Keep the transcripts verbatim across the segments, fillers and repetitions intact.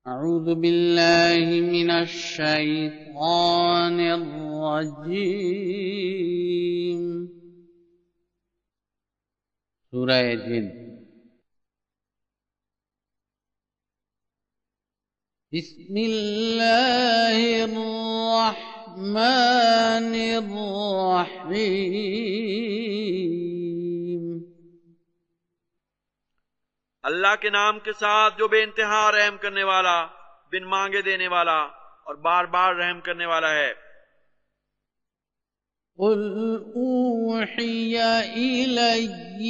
اعوذ باللہ من الشیطان الرجیم۔ سورہ جن۔ بسم اللہ الرحمن الرحیم۔ اللہ کے نام کے ساتھ جو بے انتہا رحم کرنے والا، بن مانگے دینے والا اور بار بار رحم کرنے والا ہے۔ قل اوحی الی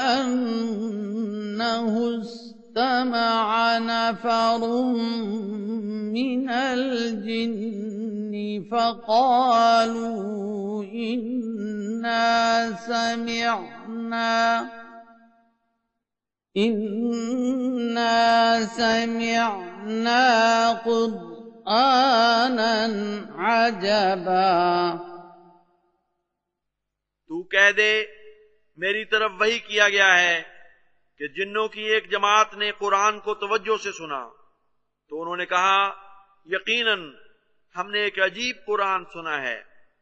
انہ استمع نفر من الجن فقالوا انا سمعنا إِنَّا سَمِعْنَا قُرْآنًا عَجَبًا۔ تو کہہ دے میری طرف وحی کیا گیا ہے کہ جنوں کی ایک جماعت نے قرآن کو توجہ سے سنا تو انہوں نے کہا یقیناً ہم نے ایک عجیب قرآن سنا ہے۔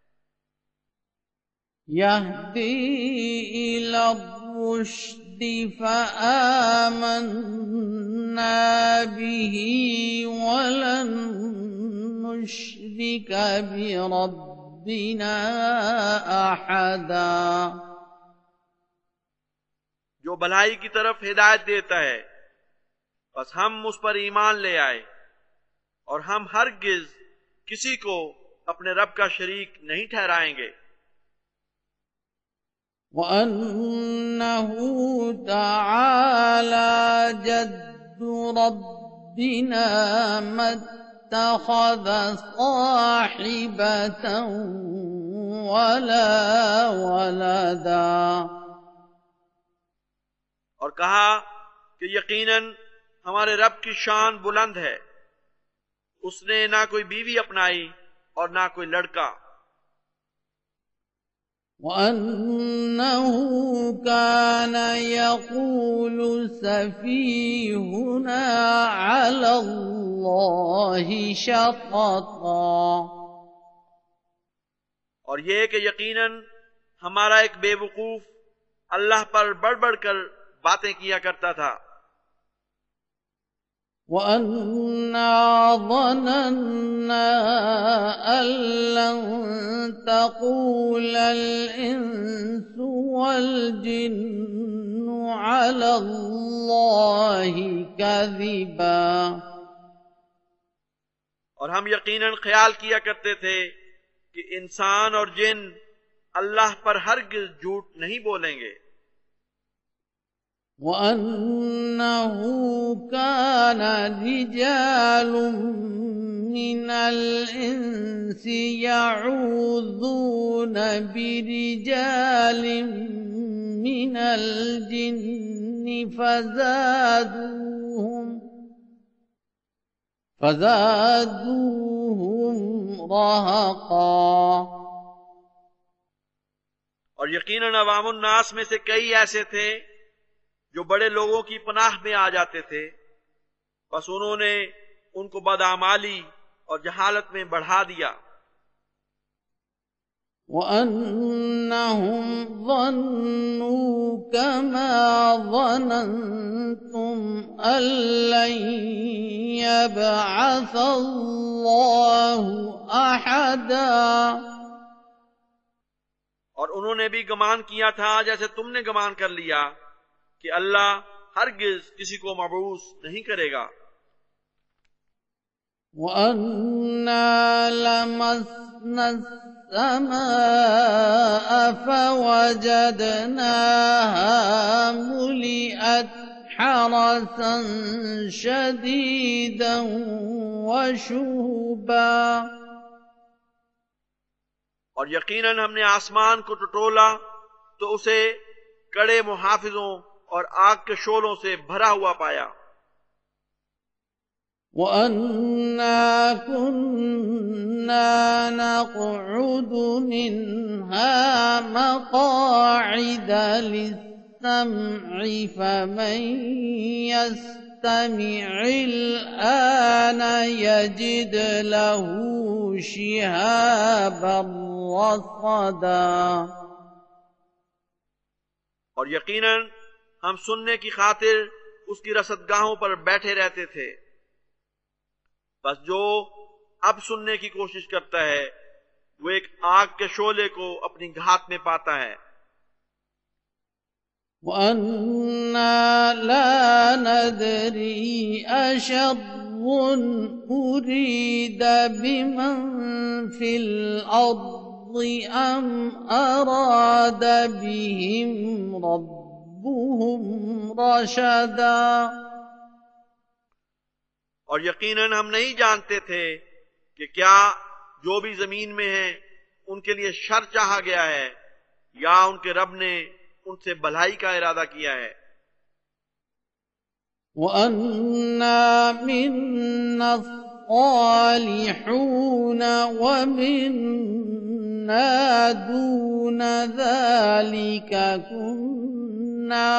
يَهْدِي إِلَى الرُّشْدِ فآمنا به ولن نشرك بربنا أحدا۔ جو بھلائی کی طرف ہدایت دیتا ہے بس ہم اس پر ایمان لے آئے اور ہم ہرگز کسی کو اپنے رب کا شریک نہیں ٹھہرائیں گے۔ وَأَنَّهُ تَعَالَى جَدُّ رَبِّنَا مَا اتَّخَذَ صَاحِبَةً وَلَا وَلَدًا۔ اور کہا کہ یقیناً ہمارے رب کی شان بلند ہے، اس نے نہ کوئی بیوی اپنائی اور نہ کوئی لڑکا۔ وَأَنَّهُ كَانَ يَقُولُ سَفِيهُنَا عَلَى اللَّهِ شَطَطًا۔ اور یہ کہ یقیناً ہمارا ایک بے وقوف اللہ پر بڑھ بڑھ کر باتیں کیا کرتا تھا۔ وَأَنَّا ظَنَنَّا أَن لَّن تَقُولَ الْإِنسُ وَالْجِنُّ عَلَى اللَّهِ كَذِبًا۔ اور ہم یقیناً خیال کیا کرتے تھے کہ انسان اور جن اللہ پر ہرگز جھوٹ نہیں بولیں گے۔ وَأَنَّهُ كَانَ رِجَالٌ مِّنَ الْإِنسِ يَعُوذُونَ بِرِجَالٍ مِّنَ الْجِنِّ فَزَادُوهُمْ فَزَادُوهُمْ رَهَقًا۔ اور یقیناً عوام الناس میں سے کئی ایسے تھے جو بڑے لوگوں کی پناہ میں آ جاتے تھے، بس انہوں نے ان کو بدعمالی اور جہالت میں بڑھا دیا۔ وَأَنَّهُمْ ظَنُّوا كَمَا ظَنَنتُمْ أَن لَّن يَبْعَثَ اللَّهُ أَحَدًا۔ اور انہوں نے بھی گمان کیا تھا جیسے تم نے گمان کر لیا کہ اللہ ہرگز کسی کو مبعوث نہیں کرے گا۔ وَأَنَّا لَمَسْنَا السَّمَاءَ فَوَجَدْنَاهَا مُلِئَتْ حَرَسًا شَدِيدًا وَشُهُبًا۔ اور یقیناً ہم نے آسمان کو ٹٹولا تو اسے کڑے محافظوں اور آگ کے شعلوں سے بھرا ہوا پایا۔ وَأَنَّا كُنَّا نَقْعُدُ مِنْهَا مَقَاعِدَ لِلسَّمْعِ فَمَن يَسْتَمِعِ الْآنَ كان يجد له شهابا رصدا. اور یقیناً ہم سننے کی خاطر اس کی رصدگاہوں پر بیٹھے رہتے تھے، بس جو اب سننے کی کوشش کرتا ہے وہ ایک آگ کے شعلے کو اپنی گھات میں پاتا ہے۔ وَأَنَّا لَا نَدْرِي أَشَرٌّ أُرِيدَ بِمَن فِي الْأَرْضِ أَمْ أَرَادَ بِهِمْ رَبُّهُمْ رَشَدًا. اور یقیناً ہم نہیں جانتے تھے کہ کیا جو بھی زمین میں ہیں ان کے لیے شر چاہا گیا ہے یا ان کے رب نے ان سے بھلائی کا ارادہ کیا ہے۔ وَأَنَّا مِنَّا الصَّالِحُونَ وَمِنَّا دُونَ ذَلِكَ كُنَّا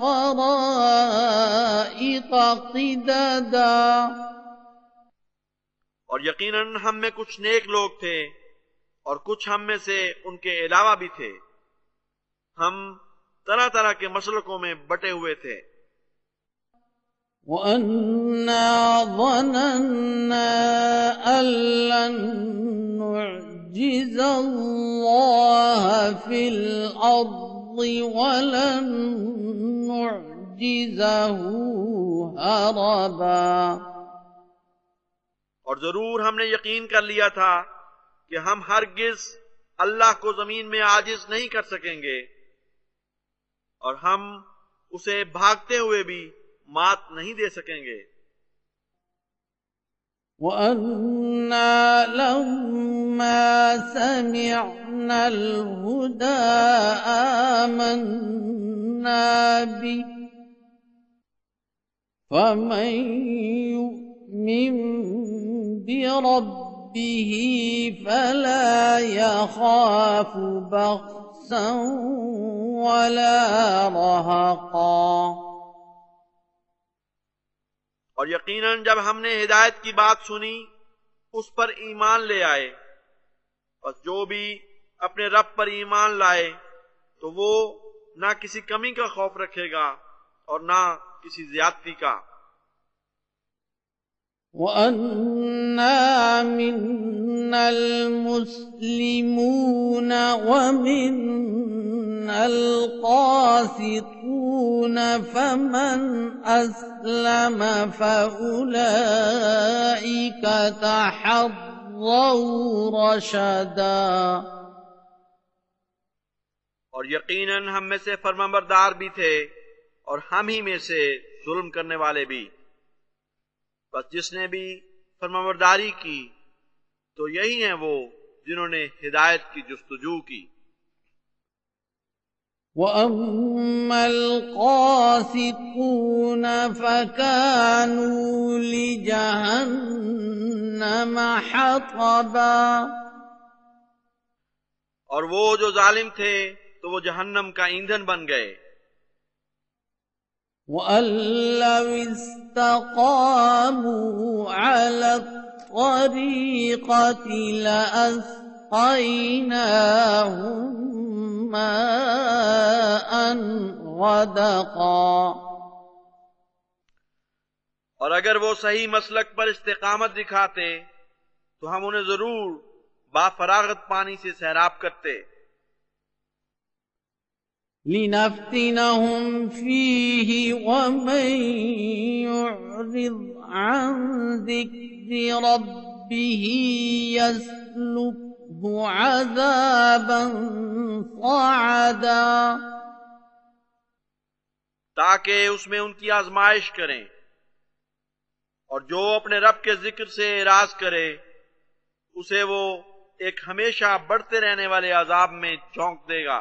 طَرَائِقَ قِدَدًا. اور یقیناً ہم میں کچھ نیک لوگ تھے اور کچھ ہم میں سے ان کے علاوہ بھی تھے، ہم طرح طرح کے مسلکوں میں بٹے ہوئے تھے۔ وَأَنَّا ظَنَنَّا أَن لَّن نُّعْجِزَ اللَّهَ فِي الْأَرْضِ وَلَن نُّعْجِزَهُ هَرَبًا. اور ضرور ہم نے یقین کر لیا تھا کہ ہم ہرگز اللہ کو زمین میں عاجز نہیں کر سکیں گے اور ہم اسے بھاگتے ہوئے بھی مات نہیں دے سکیں گے۔ وَأَنَّا لَمَّا سَمِعْنَا الْهُدَىٰ آمَنَّا بِهِ فَمَن يُؤْمِن بِرَبِّهِ فَلَا يَخَافُ بَخْسًا وَلَا رَهَقًا. اور یقیناً جب ہم نے ہدایت کی بات سنی اس پر ایمان لے آئے، بس جو بھی اپنے رب پر ایمان لائے تو وہ نہ کسی کمی کا خوف رکھے گا اور نہ کسی زیادتی کا۔ وَأَنَّا مِنَّا الْمُسْلِمُونَ وَمِنَّا الْقَاسِطُونَ فَمَنْ أَسْلَمَ فَأُولَئِكَ تَحَرَّوْا رَشَدًا. اور یقیناً ہم میں سے فرمانبردار بھی تھے اور ہم ہی میں سے ظلم کرنے والے بھی، بس جس نے بھی فرمانبرداری کی تو یہی ہیں وہ جنہوں نے ہدایت کی جستجو کی۔ وَأَمَّا الْقَاسِطُونَ فَكَانُوا لِجَهَنَّمَ حَطَبًا. اور وہ جو ظالم تھے تو وہ جہنم کا ایندھن بن گئے۔ وَأَن لَّوِ اسْتَقَامُوا عَلَى الطَّرِيقَةِ لَأَسْقَيْنَاهُم مَّاءً غَدَقًا. اور اگر وہ صحیح مسلک پر استقامت دکھاتے تو ہم انہیں ضرور بافراغت پانی سے سیراب کرتے۔ لِنَفْتِنَهُمْ فِيهِ وَمَن يُعْرِضْ عَن ذِكْرِ رَبِّهِ يَسْلُكْهُ عَذَابًا صَعَدًا. تاکہ اس میں ان کی آزمائش کریں، اور جو اپنے رب کے ذکر سے اعراض کرے اسے وہ ایک ہمیشہ بڑھتے رہنے والے عذاب میں جھونک دے گا۔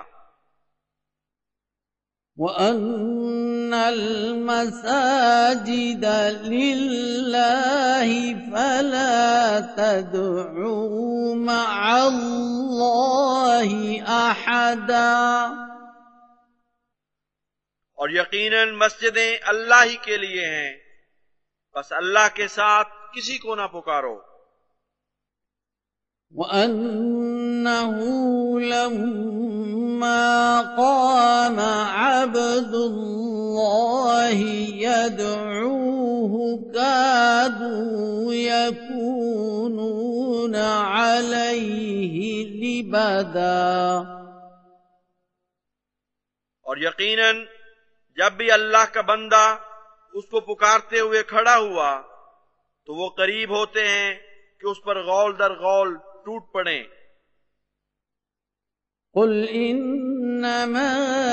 وَأَنَّ الْمَسَاجِدَ لِلَّهِ فَلَا تَدْعُوا مَعَ اللَّهِ أَحَدًا. اور یقیناً مسجدیں اللہ ہی کے لیے ہیں، بس اللہ کے ساتھ کسی کو نہ پکارو۔ وَأَنَّهُ لَمَّا قَامَ عَبْدُ اللَّهِ يَدْعُوهُ كَادُوا يَكُونُونَ عَلَيْهِ لِبَدًا۔ اور یقیناً جب بھی اللہ کا بندہ اس کو پکارتے ہوئے کھڑا ہوا تو وہ قریب ہوتے ہیں کہ اس پر غول در غول ٹوٹ پڑیں۔ قُلْ إِنَّمَا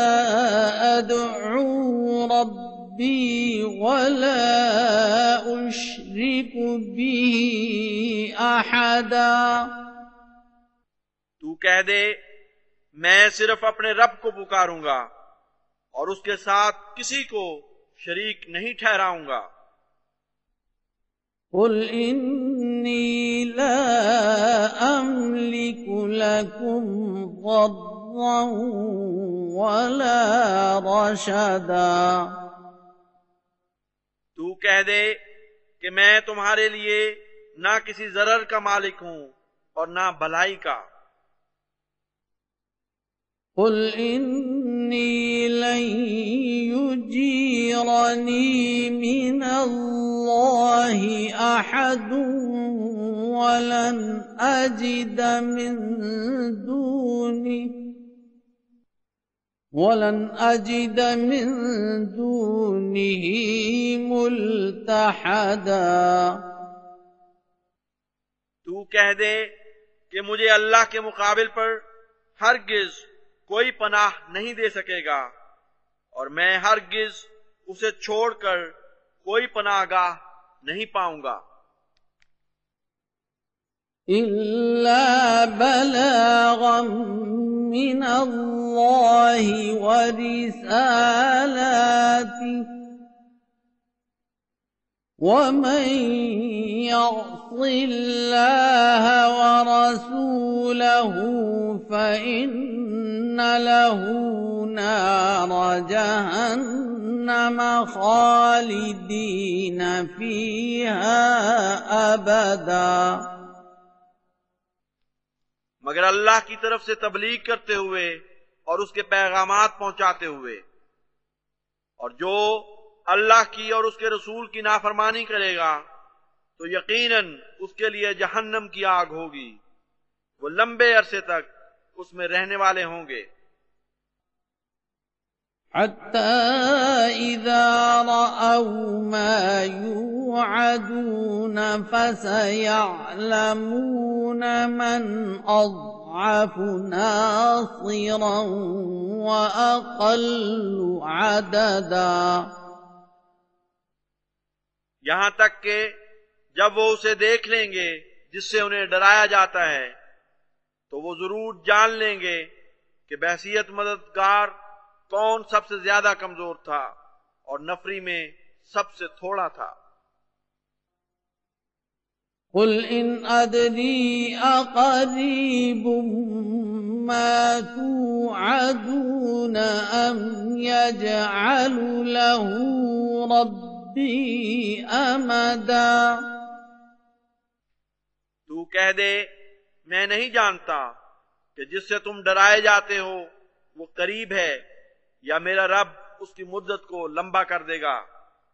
أَدْعُو رَبِّي وَلَا أُشْرِكُ بِهِ أَحَدًا۔ تو کہہ دے میں صرف اپنے رب کو پکاروں گا اور اس کے ساتھ کسی کو شریک نہیں ٹھہراؤں گا۔ قُلْ إِنِّي لَا أَمْلِكُ لَكُمْ ضَرًّا وَلَا رَشَدًا۔ تو کہہ دے کہ میں تمہارے لیے نہ کسی ضرر کا مالک ہوں اور نہ بھلائی کا۔ قُلْ إِنِّي لَن يُجِيرَنِي مِنَ اللَّهِ أَحَدٌ وَلَنْ أَجِدَ مِن دُونِهِ وَلَنْ أَجِدَ مِن دُونِهِ مُلْتَحَدًا۔ تو کہہ دے کہ مجھے اللہ کے مقابل پر ہرگز کوئی پناہ نہیں دے سکے گا اور میں ہرگز اسے چھوڑ کر کوئی پناہ گاہ نہیں پاؤں گا۔ إِلَّا بَلَاغًا مِّنَ اللَّهِ وَرِسَالَاتِهِ ۚ وَمَن يَعْصِ اللَّهَ وَرَسُولَهُ فَإِنَّ لَهُ نَارَ جَهَنَّمَ خَالِدِينَ فِيهَا أَبَدًا۔ مگر اللہ کی طرف سے تبلیغ کرتے ہوئے اور اس کے پیغامات پہنچاتے ہوئے، اور جو اللہ کی اور اس کے رسول کی نافرمانی کرے گا تو یقیناً اس کے لیے جہنم کی آگ ہوگی، وہ لمبے عرصے تک اس میں رہنے والے ہوں گے۔ حَتَّى إِذَا رَأَوْا مَا يُوعَدُونَ فَسَيَعْلَمُونَ مَنْ أَضْعَفُ نَاصِرًا وَأَقَلُّ عَدَدًا۔ یہاں تک کہ جب وہ اسے دیکھ لیں گے جس سے انہیں ڈرایا جاتا ہے تو وہ ضرور جان لیں گے کہ بحیثیت مددگار کون سب سے زیادہ کمزور تھا اور نفری میں سب سے تھوڑا تھا۔ قُلْ إِنْ أَدْرِي أَقَرِيبٌ مَّا تُوعَدُونَ أَمْ يَجْعَلُ لَهُ رَبِّي أَمَدًا۔ تو کہہ دے میں نہیں جانتا کہ جس سے تم ڈرائے جاتے ہو وہ قریب ہے یا میرا رب اس کی مدت کو لمبا کر دے گا۔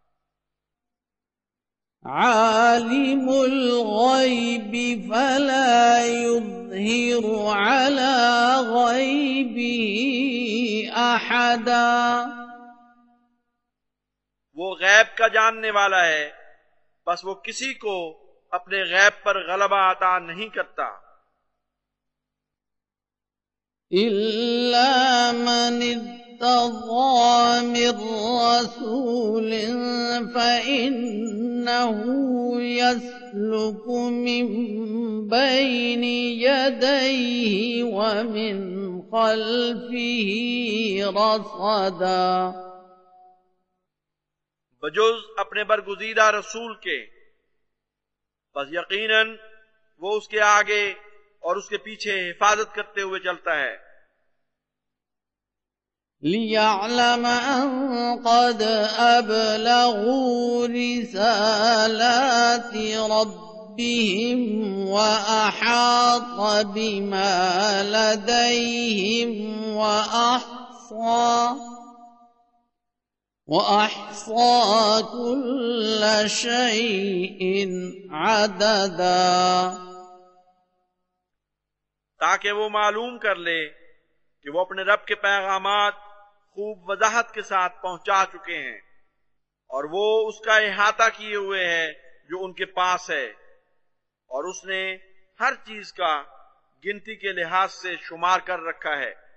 عالم الغیب فلا یظہر علی غیبہ احدا۔ وہ غیب کا جاننے والا ہے بس وہ کسی کو اپنے غیب پر غلبہ عطا نہیں کرتا۔ إِلَّا مَنِ ارْتَضَىٰ مِن رَّسُولٍ فَإِنَّهُ يَسْلُكُ مِن بَيْنِ يَدَيْهِ وَمِنْ خَلْفِهِ رَصَدًا۔ بجز اپنے برگزیدہ رسول کے، بس یقیناً وہ اس کے آگے اور اس کے پیچھے حفاظت کرتے ہوئے چلتا ہے۔ لِيَعْلَمَ أَن قَدْ أَبْلَغُوا رِسَالَاتِ رَبِّهِمْ وَأَحَاطَ بِمَا لَدَيْهِمْ وَأَحْصَى وَأَحْصَى كُلَّ شَيْءٍ عَدَدًا، تاکہ وہ معلوم کر لے کہ وہ اپنے رب کے پیغامات خوب وضاحت کے ساتھ پہنچا چکے ہیں اور وہ اس کا احاطہ کیے ہوئے ہے جو ان کے پاس ہے، اور اس نے ہر چیز کا گنتی کے لحاظ سے شمار کر رکھا ہے۔